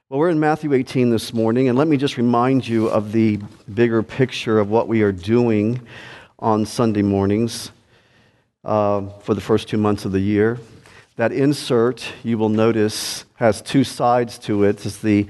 Well, we're in Matthew 18 this morning, and let me just remind you of the bigger picture of what we are doing on Sunday mornings for the first 2 months of the year. That insert, you will notice, has two sides to it. I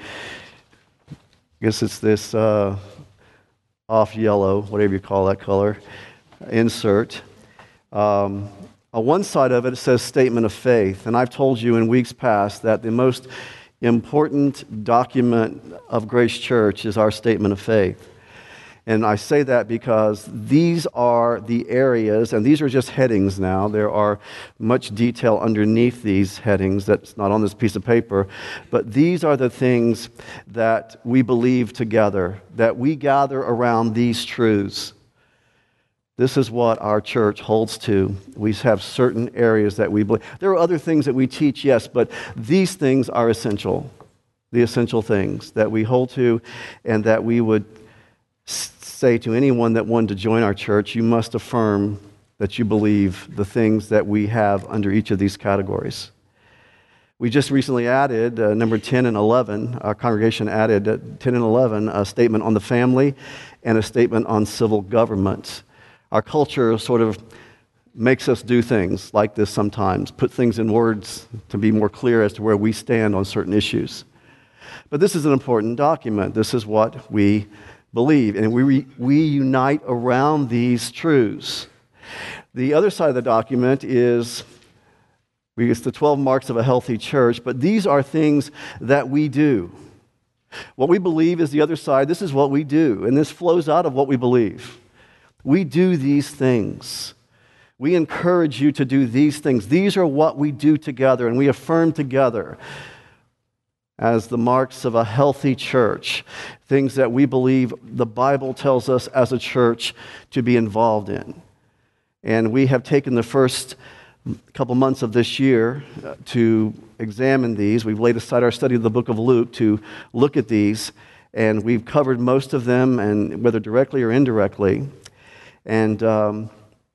guess it's this off yellow, whatever you call that color, insert. On one side of it says statement of faith, and I've told you in weeks past that the most important document of Grace Church is our statement of faith. And I say that because these are the areas, and these are just headings now. There are much detail underneath these headings that's not on this piece of paper. But these are the things that we believe together, that we gather around these truths. This is what our church holds to. We have certain areas that we believe. There are other things that we teach, yes, but these things are essential. The essential things that we hold to, and that we would say to anyone that wanted to join our church, you must affirm that you believe the things that we have under each of these categories. We just recently added number 10 and 11. Our congregation added 10 and 11, a statement on the family and a statement on civil government. Our culture sort of makes us do things like this sometimes, put things in words to be more clear as to where we stand on certain issues. But this is an important document. This is what we believe, and we unite around these truths. The other side of the document is it's the 12 marks of a healthy church, but these are things that we do. What we believe is the other side. This is what we do, and this flows out of what we believe. We do these things. We encourage you to do these things. These are what we do together, and we affirm together as the marks of a healthy church, things that we believe the Bible tells us as a church to be involved in. And we have taken the first couple months of this year to examine these. We've laid aside our study of the book of Luke to look at these, and we've covered most of them, and whether directly or indirectly. And the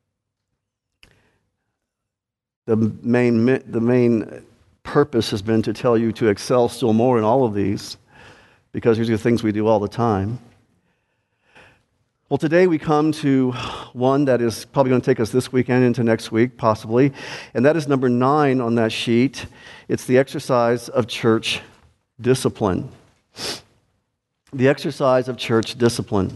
main purpose has been to tell you to excel still more in all of these, because these are things we do all the time. Well, today we come to one that is probably going to take us this weekend into next week, possibly, and that is number 9 on that sheet. It's the exercise of church discipline. The exercise of church discipline.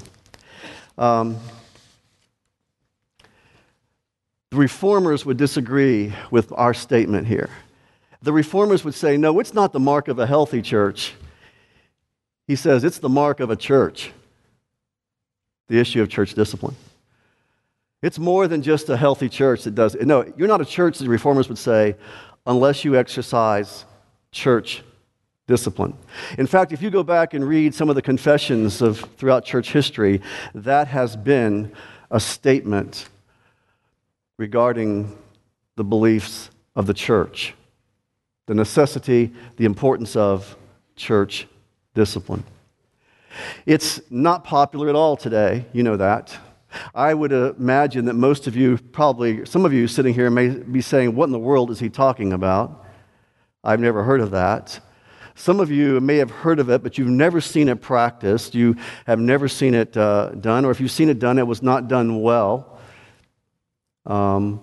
The Reformers would disagree with our statement here. The Reformers would say, no, it's not the mark of a healthy church. He says it's the mark of a church, the issue of church discipline. It's more than just a healthy church that does it. No, you're not a church, the Reformers would say, unless you exercise church discipline. In fact, if you go back and read some of the confessions of throughout church history, that has been a statement regarding the beliefs of the church, the necessity, the importance of church discipline. It's not popular at all today, you know that. I would imagine that most of you, probably some of you sitting here may be saying, what in the world is he talking about? I've never heard of that. Some of you may have heard of it, but you've never seen it practiced. You have never seen it done, or if you've seen it done, it was not done well. And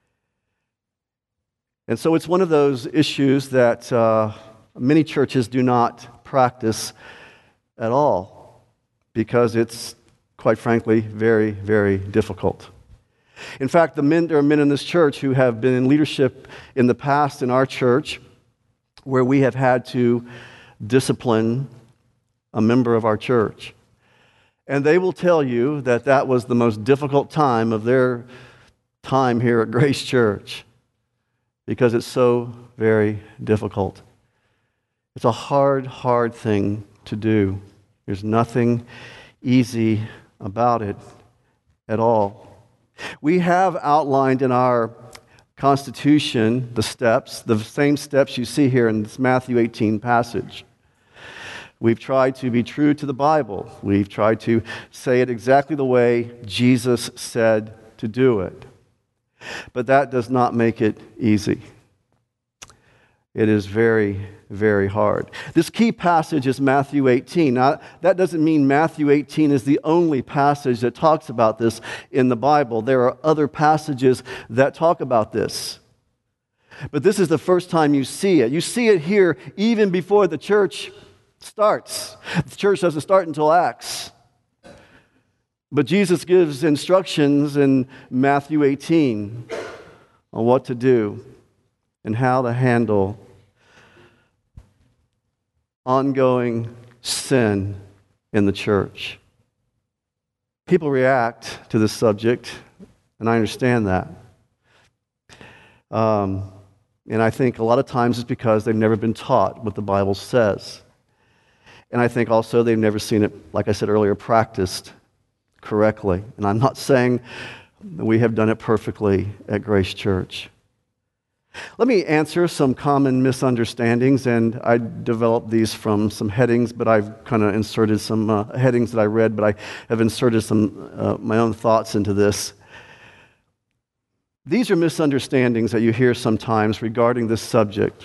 so it's one of those issues that many churches do not practice at all because it's, quite frankly, very, very difficult. In fact, there are men in this church who have been in leadership in the past in our church where we have had to discipline a member of our church. And they will tell you that that was the most difficult time of their time here at Grace Church because it's so very difficult. It's a hard thing to do. There's nothing easy about it at all. We have outlined in our Constitution the steps, the same steps you see here in this Matthew 18 passage. We've tried to be true to the Bible. We've tried to say it exactly the way Jesus said to do it. But that does not make it easy. It is very very hard. This key passage is Matthew 18. Now, that doesn't mean Matthew 18 is the only passage that talks about this in the Bible. There are other passages that talk about this. But this is the first time you see it. You see it here even before the church starts. The church doesn't start until Acts. But Jesus gives instructions in Matthew 18 on what to do and how to handle ongoing sin in the church. People react to this subject, and I understand that. And I think a lot of times it's because they've never been taught what the Bible says. And I think also they've never seen it, like I said earlier, practiced correctly. And I'm not saying that we have done it perfectly at Grace Church. Let me answer some common misunderstandings, and I developed these from some headings, but I've kind of inserted some headings that I read, but I have inserted some my own thoughts into this. These are misunderstandings that you hear sometimes regarding this subject.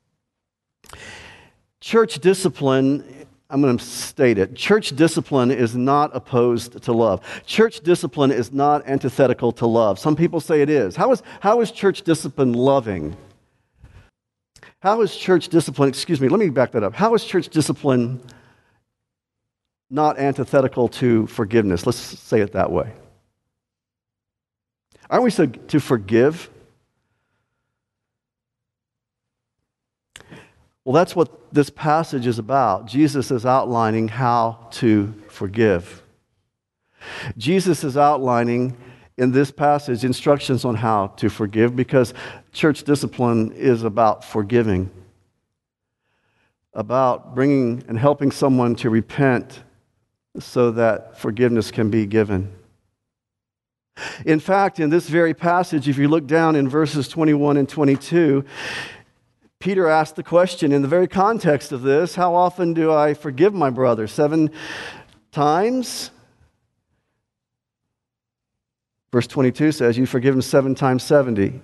Church discipline, I'm going to state it. Church discipline is not opposed to love. Church discipline is not antithetical to love. Some people say it is. How is church discipline loving? How is church discipline, let me back that up. How is church discipline not antithetical to forgiveness? Let's say it that way. Aren't we to forgive? Well, that's what this passage is about. Jesus is outlining how to forgive. Jesus is outlining in this passage instructions on how to forgive, because church discipline is about forgiving, about bringing and helping someone to repent so that forgiveness can be given. In fact, in this very passage, if you look down in verses 21 and 22, Peter asked the question in the very context of this, how often do I forgive my brother? 7 times? Verse 22 says, you forgive him 7 times 70.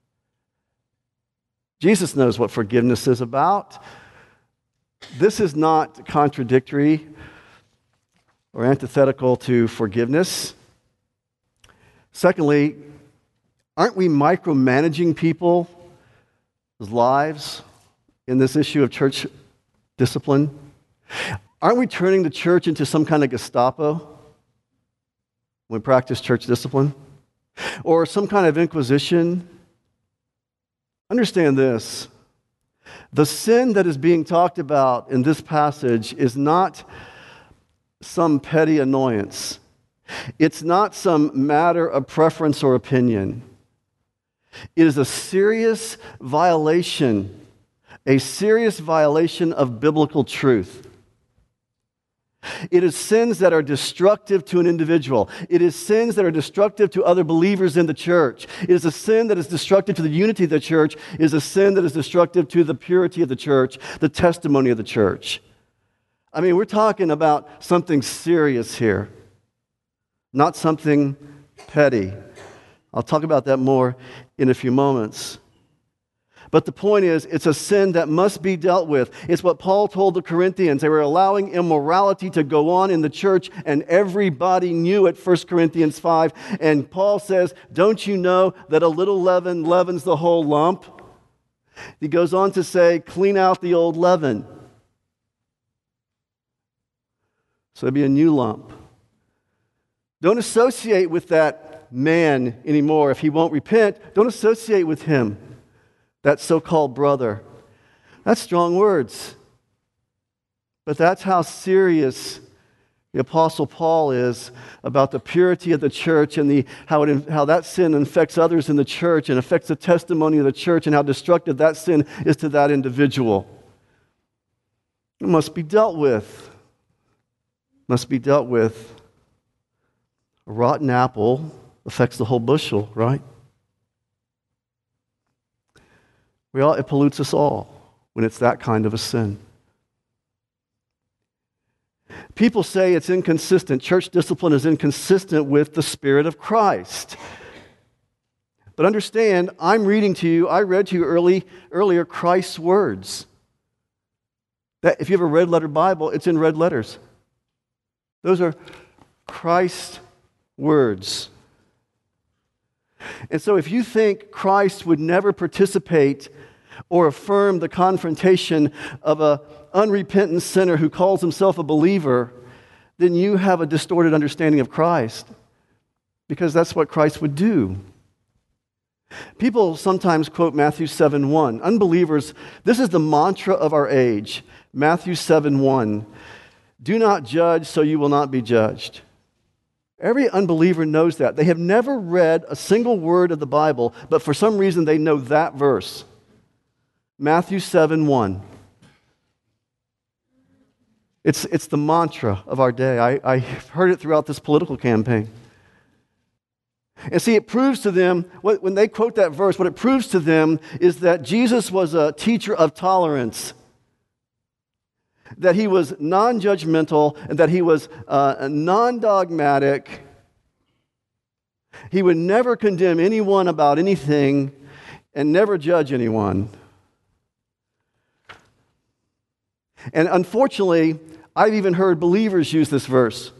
Jesus knows what forgiveness is about. This is not contradictory or antithetical to forgiveness. Secondly, aren't we micromanaging people's lives in this issue of church discipline? Aren't we turning the church into some kind of Gestapo when we practice church discipline? Or some kind of inquisition? Understand this. The sin that is being talked about in this passage is not some petty annoyance. It's not some matter of preference or opinion. It is a serious violation of biblical truth. It is sins that are destructive to an individual. It is sins that are destructive to other believers in the church. It is a sin that is destructive to the unity of the church. It is a sin that is destructive to the purity of the church, the testimony of the church. I mean, we're talking about something serious here, not something petty. I'll talk about that more in a few moments. But the point is, it's a sin that must be dealt with. It's what Paul told the Corinthians. They were allowing immorality to go on in the church, and everybody knew it, 1 Corinthians 5. And Paul says, don't you know that a little leaven leavens the whole lump? He goes on to say, clean out the old leaven. So it'll be a new lump. Don't associate with that man anymore. If he won't repent, don't associate with him. That so-called brother. That's strong words. But that's how serious the Apostle Paul is about the purity of the church and how that sin affects others in the church and affects the testimony of the church, and how destructive that sin is to that individual. It must be dealt with. Must be dealt with. A rotten apple affects the whole bushel, right? It pollutes us all when it's that kind of a sin. People say it's inconsistent. Church discipline is inconsistent with the Spirit of Christ. But understand, I read to you earlier Christ's words. That if you have a red letter Bible, it's in red letters. Those are Christ's words. And so if you think Christ would never participate or affirm the confrontation of an unrepentant sinner who calls himself a believer, then you have a distorted understanding of Christ, because that's what Christ would do. People sometimes quote Matthew 7:1. Unbelievers, this is the mantra of our age. Matthew 7:1. Do not judge, so you will not be judged. Every unbeliever knows that. They have never read a single word of the Bible, but for some reason they know that verse. Matthew 7:1. It's the mantra of our day. I've heard it throughout this political campaign. And see, it proves to them, when they quote that verse, what it proves to them is that Jesus was a teacher of tolerance, that he was non-judgmental, and that he was non-dogmatic. He would never condemn anyone about anything and never judge anyone. And unfortunately, I've even heard believers use this verse.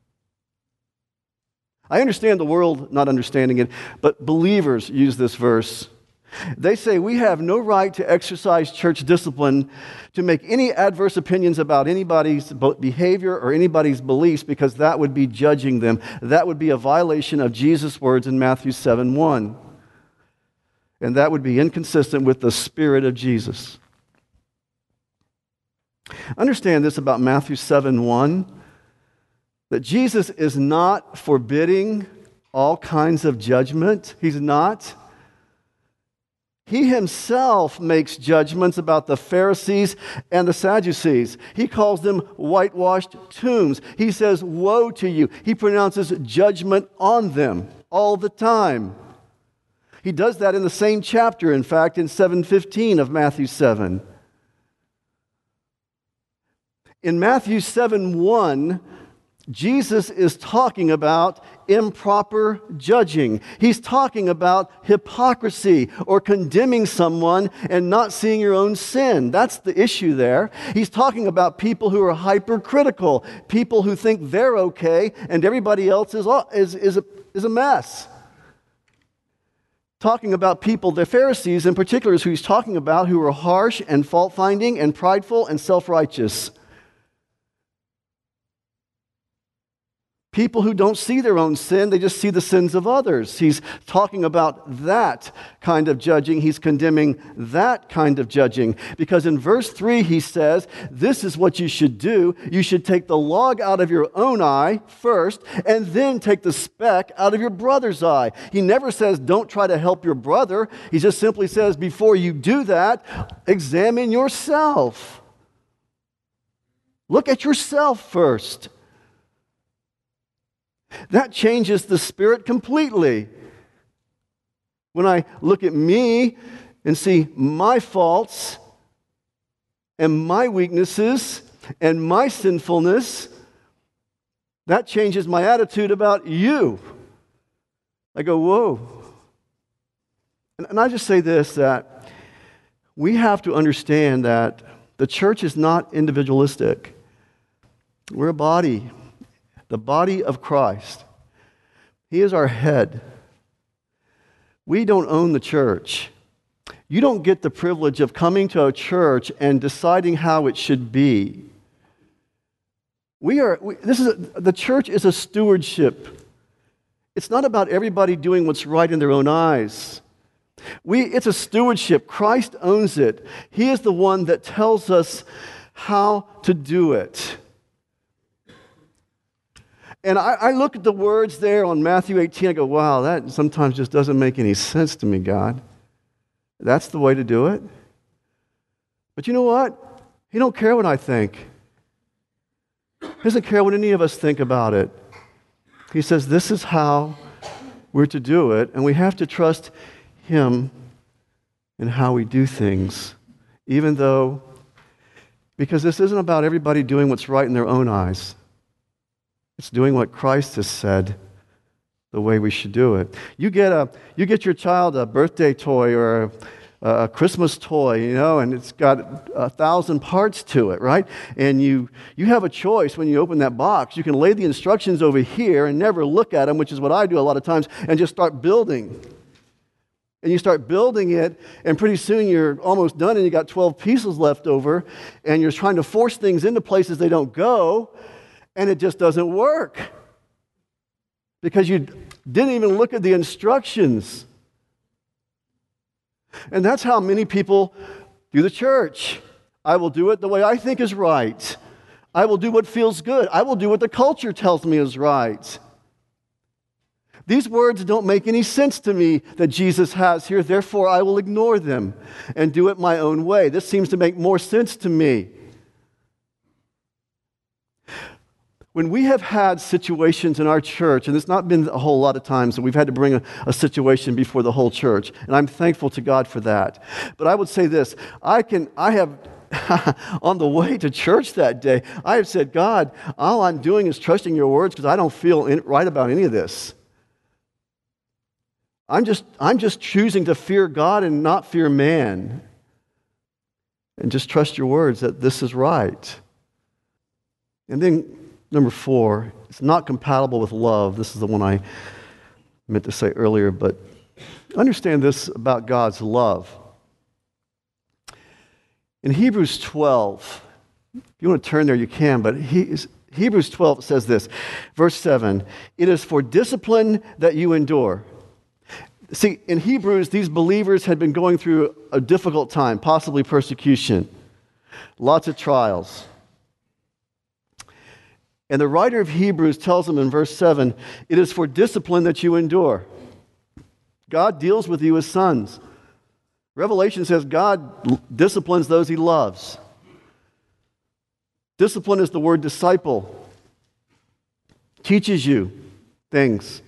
I understand the world not understanding it, but believers use this verse. They say we have no right to exercise church discipline, to make any adverse opinions about anybody's behavior or anybody's beliefs, because that would be judging them. That would be a violation of Jesus' words in Matthew 7:1. And that would be inconsistent with the Spirit of Jesus. Understand this about Matthew 7:1, that Jesus is not forbidding all kinds of judgment. He's not. He himself makes judgments about the Pharisees and the Sadducees. He calls them whitewashed tombs. He says, woe to you. He pronounces judgment on them all the time. He does that in the same chapter, in fact, in 7:15 of Matthew 7. In Matthew 7:1, Jesus is talking about improper judging. He's talking about hypocrisy or condemning someone and not seeing your own sin. That's the issue there. He's talking about people who are hypercritical, people who think they're okay and everybody else is a mess. Talking about people, the Pharisees in particular, is who he's talking about, who are harsh and fault-finding and prideful and self-righteous. People who don't see their own sin, they just see the sins of others. He's talking about that kind of judging. He's condemning that kind of judging. Because in verse 3 he says, this is what you should do. You should take the log out of your own eye first, and then take the speck out of your brother's eye. He never says, don't try to help your brother. He just simply says, before you do that, examine yourself. Look at yourself first. That changes the spirit completely. When I look at me and see my faults and my weaknesses and my sinfulness, that changes my attitude about you. I go, whoa. And I just say this, that we have to understand that the church is not individualistic. We're a body. The body of Christ. He is our head. We don't own the church. You don't get the privilege of coming to a church and deciding how it should be. The church is a stewardship. It's not about everybody doing what's right in their own eyes. It's a stewardship. Christ owns it. He is the one that tells us how to do it. And I look at the words there on Matthew 18, I go, wow, that sometimes just doesn't make any sense to me, God. That's the way to do it? But you know what? He don't care what I think. He doesn't care what any of us think about it. He says this is how we're to do it, and we have to trust Him in how we do things, because this isn't about everybody doing what's right in their own eyes. It's doing what Christ has said, the way we should do it. You get your child a birthday toy or a Christmas toy, and it's got 1,000 parts to it, right? And you have a choice when you open that box. You can lay the instructions over here and never look at them, which is what I do a lot of times, and just start building. And you start building it, and pretty soon you're almost done, and you got 12 pieces left over, and you're trying to force things into places they don't go, and it just doesn't work. Because you didn't even look at the instructions. And that's how many people do the church. I will do it the way I think is right. I will do what feels good. I will do what the culture tells me is right. These words don't make any sense to me that Jesus has here, therefore I will ignore them and do it my own way. This seems to make more sense to me. When we have had situations in our church, and it's not been a whole lot of times that we've had to bring a situation before the whole church, and I'm thankful to God for that. But I would say this, I have, on the way to church that day, I have said, God, all I'm doing is trusting your words because I don't feel right about any of this. I'm just choosing to fear God and not fear man. And just trust your words that this is right. And then number 4, it's not compatible with love. This is the one I meant to say earlier, but understand this about God's love. In Hebrews 12, if you want to turn there, you can, but Hebrews 12 says this, verse 7, it is for discipline that you endure. See, in Hebrews, these believers had been going through a difficult time, possibly persecution, lots of trials. And the writer of Hebrews tells them in verse 7, it is for discipline that you endure. God deals with you as sons. Revelation says God disciplines those he loves. Discipline is the word disciple. Teaches you things.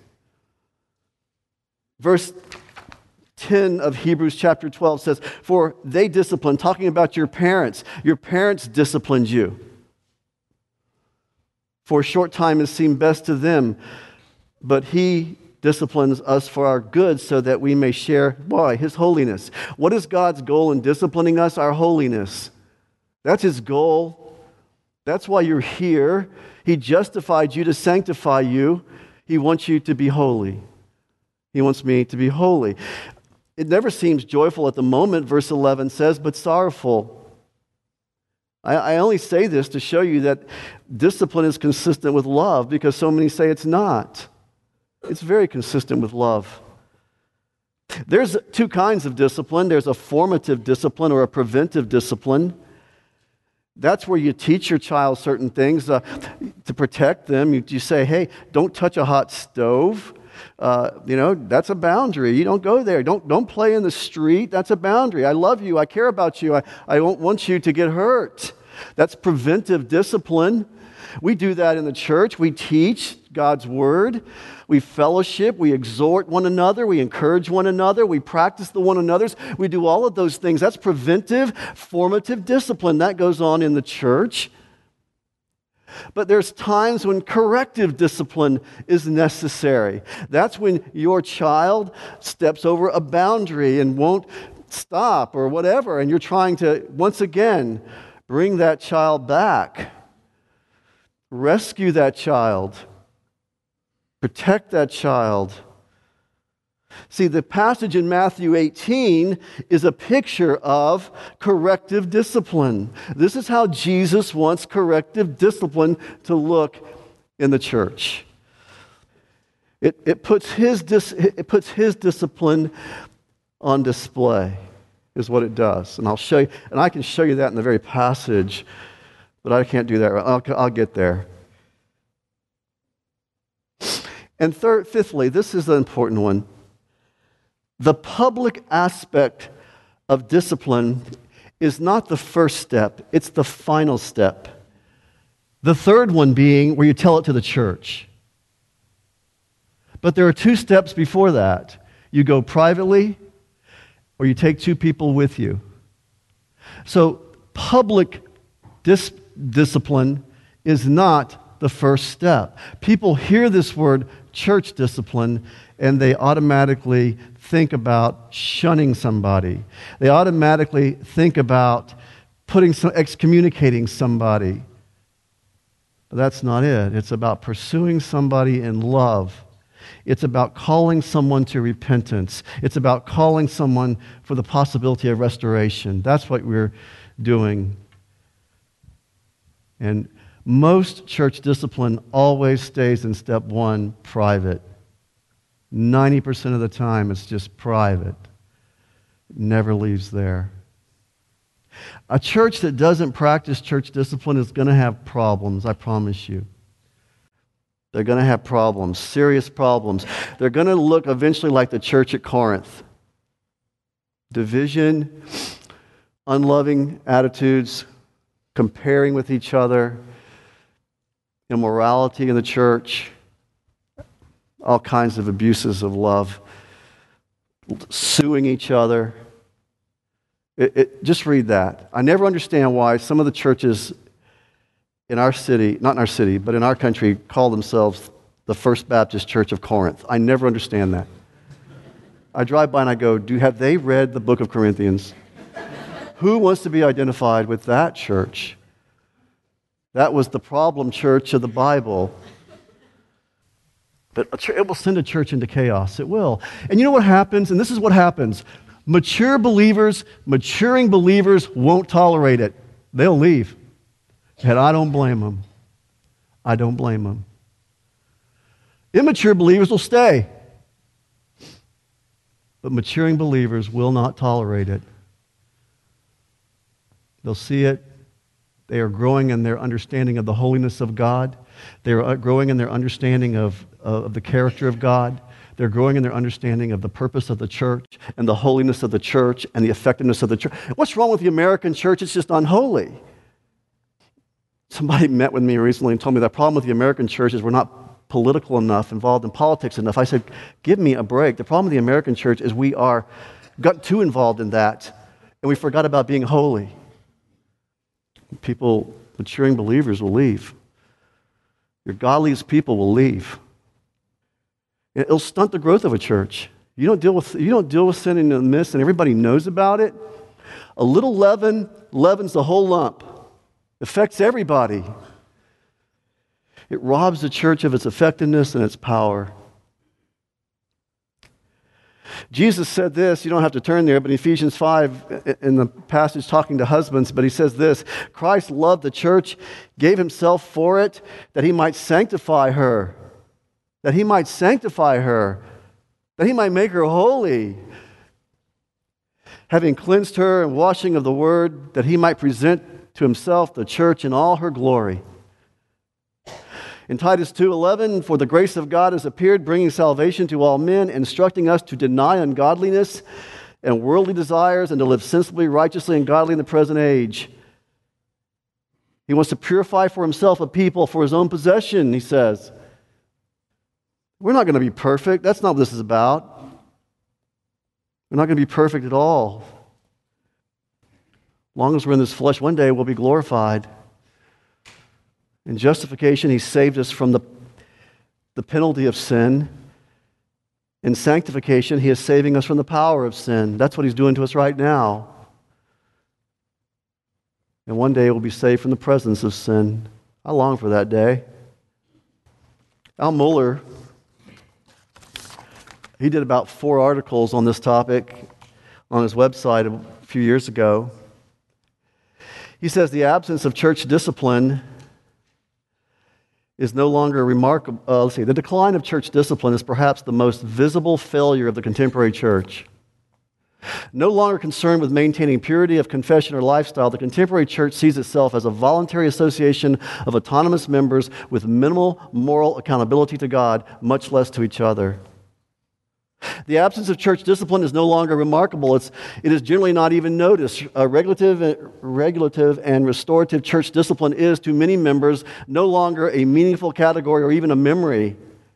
Verse 10 of Hebrews chapter 12 says, for they discipline, talking about your parents. Your parents disciplined you. For a short time it seemed best to them, but he disciplines us for our good so that we may share, his holiness. What is God's goal in disciplining us? Our holiness. That's his goal. That's why you're here. He justified you to sanctify you. He wants you to be holy. He wants me to be holy. It never seems joyful at the moment, verse 11 says, but sorrowful. I only say this to show you that discipline is consistent with love because so many say it's not. It's very consistent with love. There's 2 kinds of discipline. There's a formative discipline or a preventive discipline. That's where you teach your child certain things to protect them. You say, hey, don't touch a hot stove. That's a boundary. You don't go there. Don't play in the street. That's a boundary. I love you. I care about you. I don't want you to get hurt. That's preventive discipline. We do that in the church. We teach God's word. We fellowship. We exhort one another. We encourage one another. We practice the one another's. We do all of those things. That's preventive, formative discipline. That goes on in the church. But there's times when corrective discipline is necessary. That's when your child steps over a boundary and won't stop or whatever, and you're trying to, once again, bring that child back. Rescue that child. Protect that child. See, the passage in Matthew 18 is a picture of corrective discipline. This is how Jesus wants corrective discipline to look in the church. It puts his discipline on display, is what it does. And I'll show you, and I can show you that in the very passage, but I can't do that. I'll get there. And fifthly, this is the important one. The public aspect of discipline is not the first step, it's the final step. The third one being where you tell it to the church. But there are 2 steps before that. You go privately or you take 2 people with you. So public discipline is not the first step. People hear this word church discipline and they automatically think about shunning somebody. They automatically think about excommunicating somebody. But that's not it. It's about pursuing somebody in love. It's about calling someone to repentance. It's about calling someone for the possibility of restoration. That's what we're doing. And most church discipline always stays in step one, private. 90% of the time, it's just private. It never leaves there. A church that doesn't practice church discipline is going to have problems, I promise you. They're going to have problems, serious problems. They're going to look eventually like the church at Corinth. Division, unloving attitudes, comparing with each other, immorality in the church, all kinds of abuses of love, suing each other. Just read that. I never understand why some of the churches in our city, not in our city, but in our country, call themselves the First Baptist Church of Corinth. I never understand that. I drive by and I go, have they read the book of Corinthians? Who wants to be identified with that church? That was the problem church of the Bible. But it will send a church into chaos. It will. And you know what happens? And this is what happens. Maturing believers won't tolerate it. They'll leave. And I don't blame them. I don't blame them. Immature believers will stay. But maturing believers will not tolerate it. They'll see it. They are growing in their understanding of the holiness of God. They are growing in their understanding of the character of God. They're growing in their understanding of the purpose of the church and the holiness of the church and the effectiveness of the church. What's wrong with the American church? It's just unholy. Somebody met with me recently and told me the problem with the American church is we're not political enough, involved in politics enough. I said, give me a break. The problem with the American church is we got too involved in that and we forgot about being holy. Maturing believers will leave. Your godliest people will leave. It'll stunt the growth of a church. You don't deal with sin in the midst and everybody knows about it. A little leaven leavens the whole lump. Affects everybody. It robs the church of its effectiveness and its power. Jesus said this, you don't have to turn there, but in Ephesians 5, in the passage talking to husbands, but he says this, Christ loved the church, gave himself for it, that he might sanctify her, that he might make her holy, having cleansed her and washing of the word, that he might present to himself the church in all her glory. In Titus 2:11, for the grace of God has appeared, bringing salvation to all men, instructing us to deny ungodliness and worldly desires and to live sensibly, righteously, and godly in the present age. He wants to purify for himself a people for his own possession, he says. We're not going to be perfect. That's not what this is about. We're not going to be perfect at all. As long as we're in this flesh, one day we'll be glorified. In justification, he saved us from the penalty of sin. In sanctification, he is saving us from the power of sin. That's what he's doing to us right now. And one day we'll be saved from the presence of sin. I long for that day. Al Mohler, he did about 4 articles on this topic on his website a few years ago. He says the absence of church discipline is no longer remarkable. The decline of church discipline is perhaps the most visible failure of the contemporary church. No longer concerned with maintaining purity of confession or lifestyle, the contemporary church sees itself as a voluntary association of autonomous members with minimal moral accountability to God, much less to each other. The absence of church discipline is no longer remarkable. It is generally not even noticed. Regulative and restorative church discipline is, to many members, no longer a meaningful category or even a memory.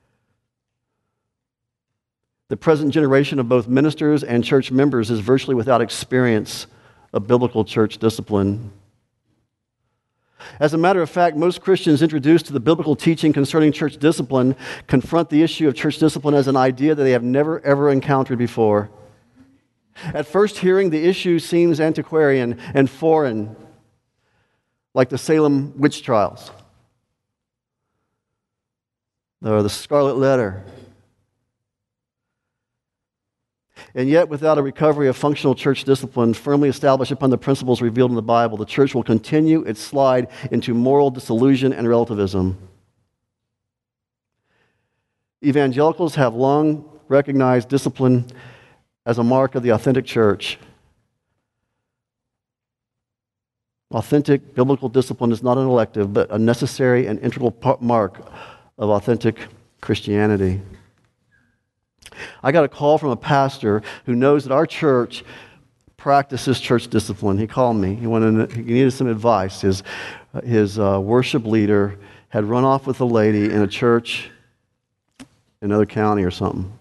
The present generation of both ministers and church members is virtually without experience of biblical church discipline. As a matter of fact, most Christians introduced to the biblical teaching concerning church discipline confront the issue of church discipline as an idea that they have never, ever encountered before. At first hearing, the issue seems antiquarian and foreign, like the Salem witch trials or the Scarlet Letter. And yet, without a recovery of functional church discipline firmly established upon the principles revealed in the Bible, the church will continue its slide into moral disillusion and relativism. Evangelicals have long recognized discipline as a mark of the authentic church. Authentic biblical discipline is not an elective, but a necessary and integral mark of authentic Christianity. I got a call from a pastor who knows that our church practices church discipline. He called me. He needed some advice. His worship leader had run off with a lady in a church in another county or something.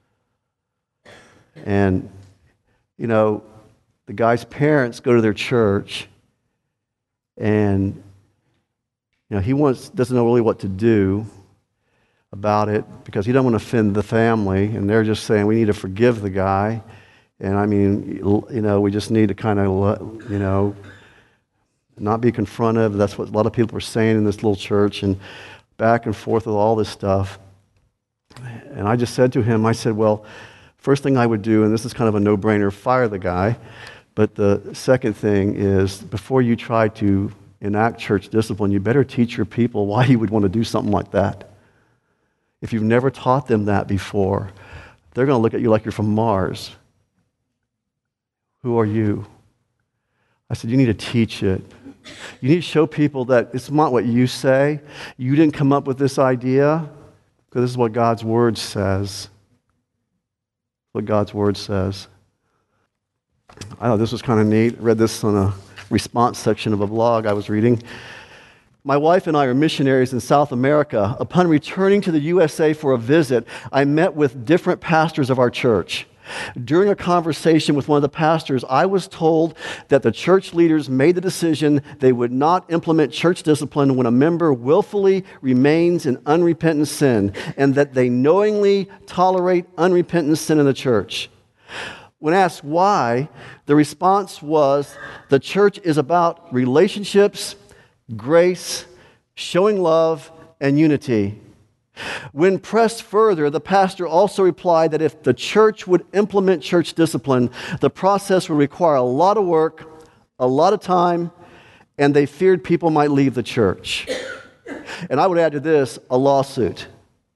And, the guy's parents go to their church, and, he doesn't know really what to do about it because he doesn't want to offend the family, and they're just saying we need to forgive the guy. And we just need to kind of, not be confrontive. That's what a lot of people are saying in this little church, and back and forth with all this stuff. And I just said to him, well, first thing I would do, and this is kind of a no-brainer, fire the guy. But the second thing is, before you try to enact church discipline, you better teach your people why you would want to do something like that. If you've never taught them that before, they're going to look at you like you're from Mars. Who are you? I said, you need to teach it. You need to show people that it's not what you say. You didn't come up with this idea, because this is what God's Word says. What God's Word says. I thought this was kind of neat. I read this on a response section of a blog I was reading. My wife and I are missionaries in South America. Upon returning to the USA for a visit, I met with different pastors of our church. During a conversation with one of the pastors, I was told that the church leaders made the decision they would not implement church discipline when a member willfully remains in unrepentant sin, and that they knowingly tolerate unrepentant sin in the church. When asked why, the response was, the church is about relationships, grace, showing love, and unity. When pressed further, the pastor also replied that if the church would implement church discipline, the process would require a lot of work, a lot of time, and they feared people might leave the church. And I would add to this, a lawsuit.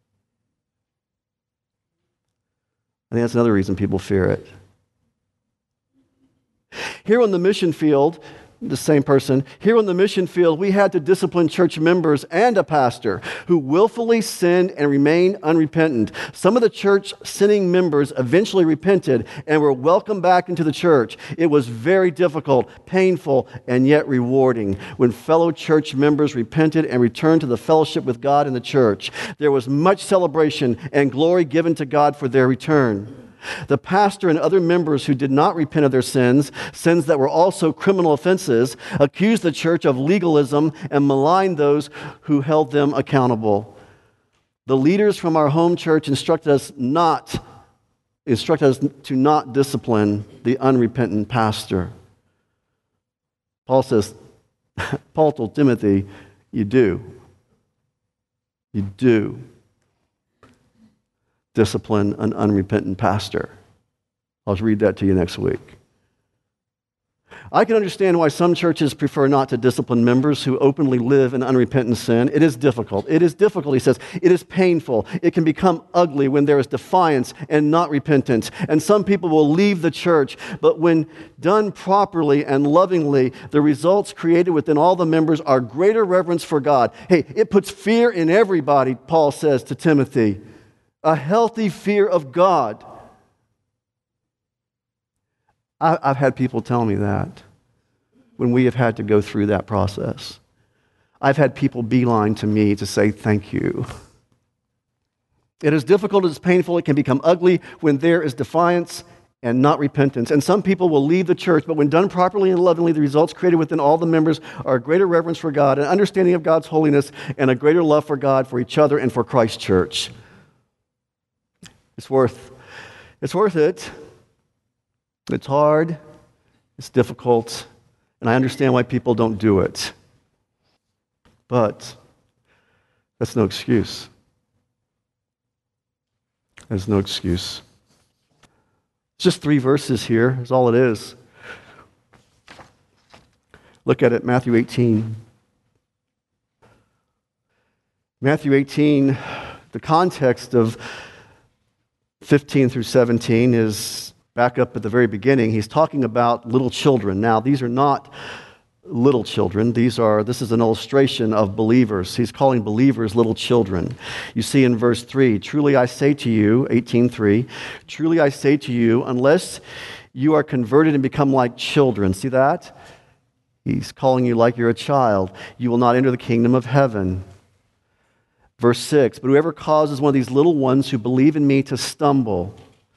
I think that's another reason people fear it. Here on the mission field, the same person, here on the mission field, we had to discipline church members and a pastor who willfully sinned and remained unrepentant. Some of the church sinning members eventually repented and were welcomed back into the church. It was very difficult, painful, and yet rewarding when fellow church members repented and returned to the fellowship with God in the church. There was much celebration and glory given to God for their return. The pastor and other members who did not repent of their sins that were also criminal offenses, accused the church of legalism and maligned those who held them accountable. The leaders from our home church instructed us to not discipline the unrepentant pastor. Paul told Timothy, you do discipline an unrepentant pastor. I'll read that to you next week. I can understand why some churches prefer not to discipline members who openly live in unrepentant sin. It is difficult. It is difficult, he says. It is painful. It can become ugly when there is defiance and not repentance. And some people will leave the church, but when done properly and lovingly, the results created within all the members are greater reverence for God. Hey, it puts fear in everybody, Paul says to Timothy. A healthy fear of God. I've had people tell me that when we have had to go through that process. I've had people beeline to me to say thank you. It is difficult, it is painful, it can become ugly when there is defiance and not repentance. And some people will leave the church, but when done properly and lovingly, the results created within all the members are a greater reverence for God, an understanding of God's holiness, and a greater love for God, for each other, and for Christ's church. It's worth it. It's hard. It's difficult. And I understand why people don't do it. But that's no excuse. There's no excuse. It's just 3 verses here, is all it is. Look at it, Matthew 18. Matthew 18, the context of 15 through 17 is back up at the very beginning. He's talking about little children. Now, these are not little children. This is an illustration of believers. He's calling believers little children. You see in verse 3, truly I say to you, 18:3, truly I say to you, unless you are converted and become like children. See that? He's calling you like you're a child. You will not enter the kingdom of heaven. Verse 6, but whoever causes one of these little ones who believe in me to stumble,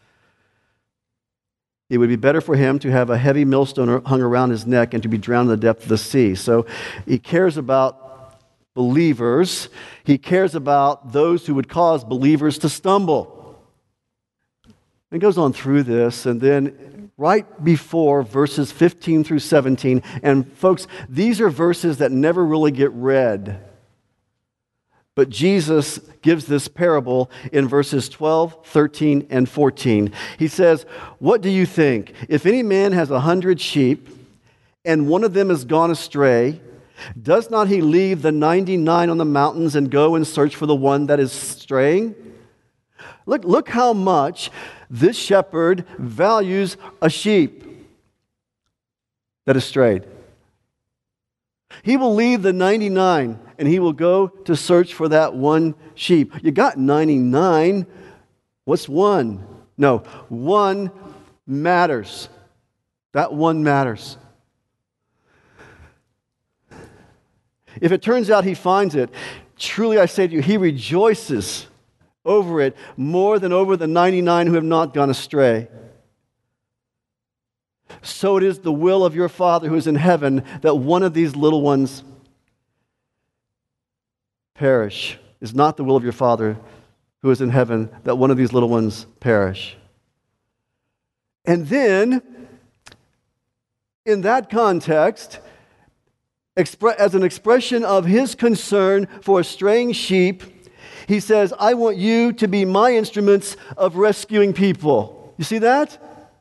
it would be better for him to have a heavy millstone hung around his neck and to be drowned in the depth of the sea. So he cares about believers. He cares about those who would cause believers to stumble. It goes on through this, and then right before verses 15 through 17, and folks, these are verses that never really get read. But Jesus gives this parable in verses 12, 13, and 14. He says, what do you think? If any man has 100 sheep, and one of them has gone astray, does not he leave the 99 on the mountains and go and search for the one that is straying? Look how much this shepherd values a sheep that is strayed. He will leave the 99 and he will go to search for that one sheep. You got 99. What's one? No, one matters. That one matters. If it turns out he finds it, truly I say to you, he rejoices over it more than over the 99 who have not gone astray. So it is the will of your Father who is in heaven that one of these little ones perish. Is not the will of your Father who is in heaven that one of these little ones perish. And then, in that context, as an expression of his concern for a straying sheep, he says, I want you to be my instruments of rescuing people. You see that?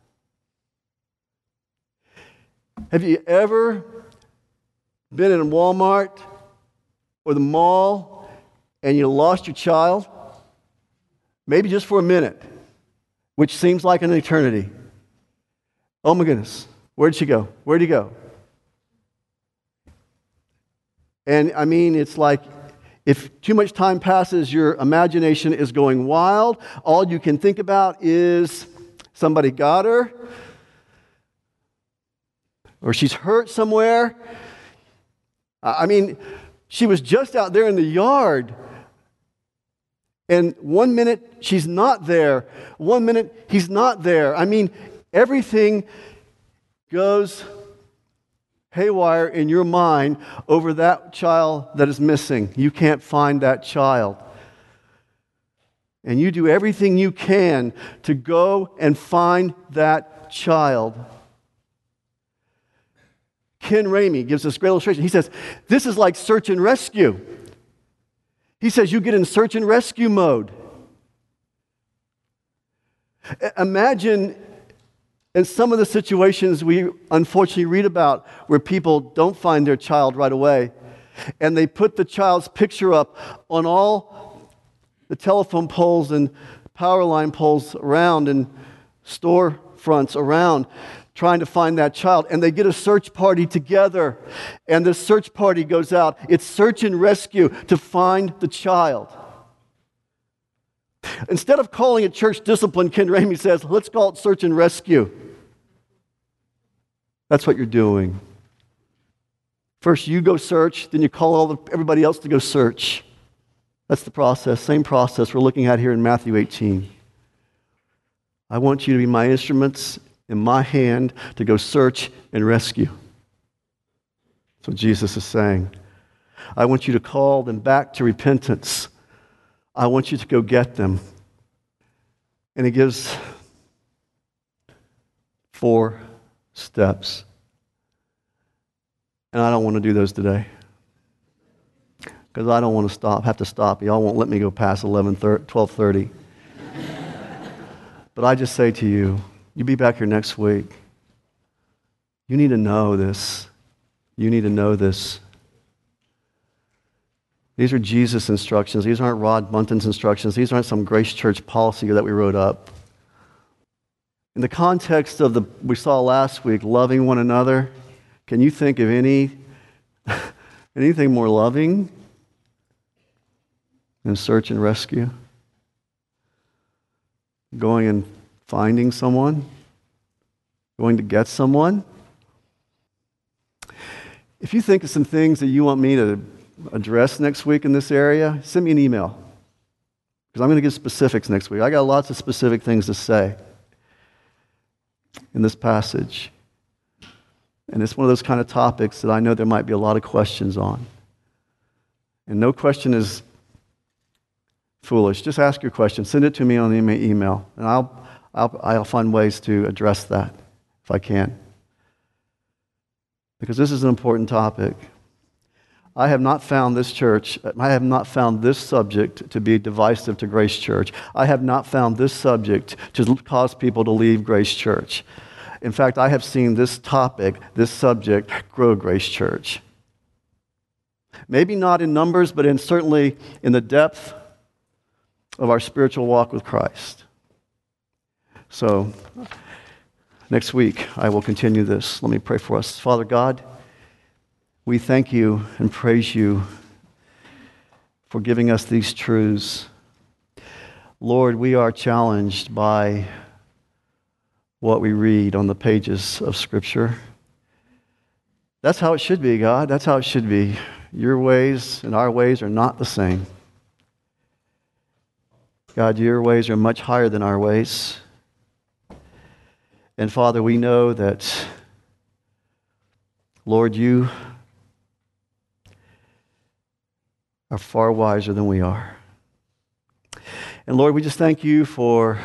Have you ever been in Walmart or the mall and you lost your child? Maybe just for a minute, which seems like an eternity. Oh my goodness, where'd she go? Where'd he go? And I mean, it's like if too much time passes, your imagination is going wild. All you can think about is somebody got her, or she's hurt somewhere. I mean, she was just out there in the yard. And 1 minute she's not there. 1 minute he's not there. I mean, everything goes haywire in your mind over that child that is missing. You can't find that child. And you do everything you can to go and find that child. Ken Ramey gives this great illustration. He says, this is like search and rescue. He says you get in search and rescue mode. Imagine in some of the situations we unfortunately read about where people don't find their child right away, and they put the child's picture up on all the telephone poles and power line poles around and store fronts around, trying to find that child, and they get a search party together, and the search party goes out. It's search and rescue to find the child. Instead of calling it church discipline, Ken Ramey says, let's call it search and rescue. That's what you're doing. First you go search, then you call everybody else to go search. That's the process, same process we're looking at here in Matthew 18. I want you to be my instruments in my hand to go search and rescue. That's what Jesus is saying. I want you to call them back to repentance. I want you to go get them. And he gives 4 steps. And I don't want to do those today. Because I don't want to have to stop. Y'all won't let me go past 12:30. But I just say to you, you be back here next week. You need to know this. You need to know this. These are Jesus' instructions. These aren't Rod Bunton's instructions. These aren't some Grace Church policy that we wrote up. In the context of we saw last week, loving one another, can you think of anything more loving than search and rescue? Going and finding someone? Going to get someone? If you think of some things that you want me to address next week in this area, send me an email. Because I'm going to give specifics next week. I got lots of specific things to say in this passage. And it's one of those kind of topics that I know there might be a lot of questions on. And no question is foolish. Just ask your question. Send it to me on the email. And I'll find ways to address that if I can. Because this is an important topic. I have not found this subject to be divisive to Grace Church. I have not found this subject to cause people to leave Grace Church. In fact, I have seen this subject, grow Grace Church. Maybe not in numbers, but certainly in the depth of our spiritual walk with Christ. So, next week, I will continue this. Let me pray for us. Father God, we thank you and praise you for giving us these truths. Lord, we are challenged by what we read on the pages of Scripture. That's how it should be, God. That's how it should be. Your ways and our ways are not the same. God, your ways are much higher than our ways. And Father, we know that, Lord, you are far wiser than we are. And Lord, we just thank you for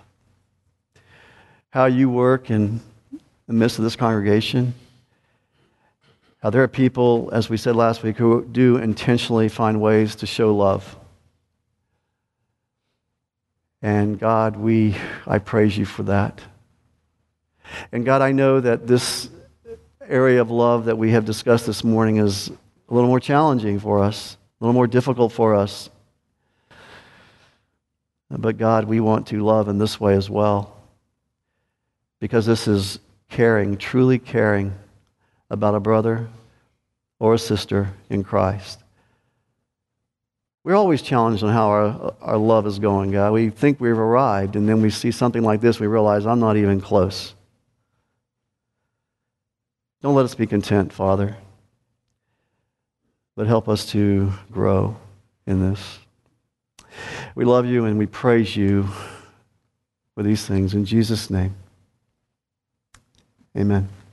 how you work in the midst of this congregation. How there are people, as we said last week, who do intentionally find ways to show love. And God, I praise you for that. And God, I know that this area of love that we have discussed this morning is a little more challenging for us, a little more difficult for us. But God, we want to love in this way as well. Because this is caring, truly caring about a brother or a sister in Christ. We're always challenged on how our love is going, God. We think we've arrived, and then we see something like this, we realize I'm not even close. Don't let us be content, Father, but help us to grow in this. We love you and we praise you for these things. In Jesus' name, amen.